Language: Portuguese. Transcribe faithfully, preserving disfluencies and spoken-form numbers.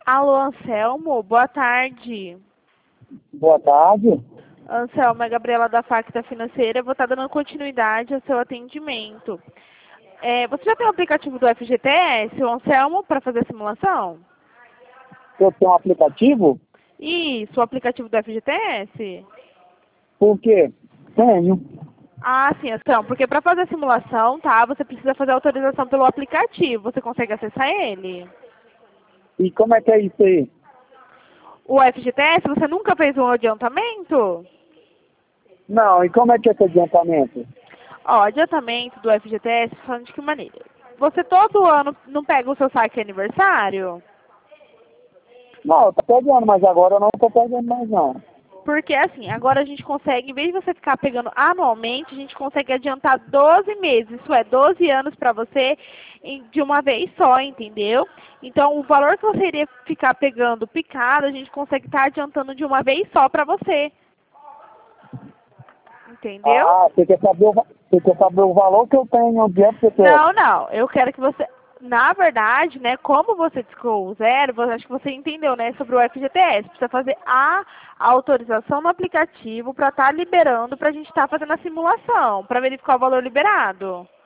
Alô, Anselmo, boa tarde. Boa tarde. Anselmo, é Gabriela da Facta Financeira, eu vou estar dando continuidade ao seu atendimento. É, você já tem o aplicativo do F G T S, o Anselmo, para fazer a simulação? Eu tenho um aplicativo? Isso, o aplicativo do F G T S? Por quê? Tenho. Ah, sim, Anselmo, porque para fazer a simulação, tá, você precisa fazer a autorização pelo aplicativo. Você consegue acessar ele? E como é que é isso aí? O F G T S, você nunca fez um adiantamento? Não, e como é que é esse adiantamento? Ó, adiantamento do F G T S, falando de que maneira? Você todo ano não pega o seu saque aniversário? Não, eu tô pegando, mas agora eu não tô pegando mais não. Porque assim, agora a gente consegue, em vez de você ficar pegando anualmente, a gente consegue adiantar doze meses, isso é, doze anos para você em- de uma vez só, entendeu? Então, o valor que você iria ficar pegando picado, a gente consegue estar adiantando de uma vez só para você. Entendeu? Ah, você quer saber o, va- você quer saber o valor que eu tenho de F G T S? Não, não. Eu quero que você. Na verdade, né, como você discou o zero, você- acho que você entendeu, né, sobre o F G T S. Precisa fazer a autorização no aplicativo para estar liberando, para a gente estar fazendo a simulação, para verificar o valor liberado.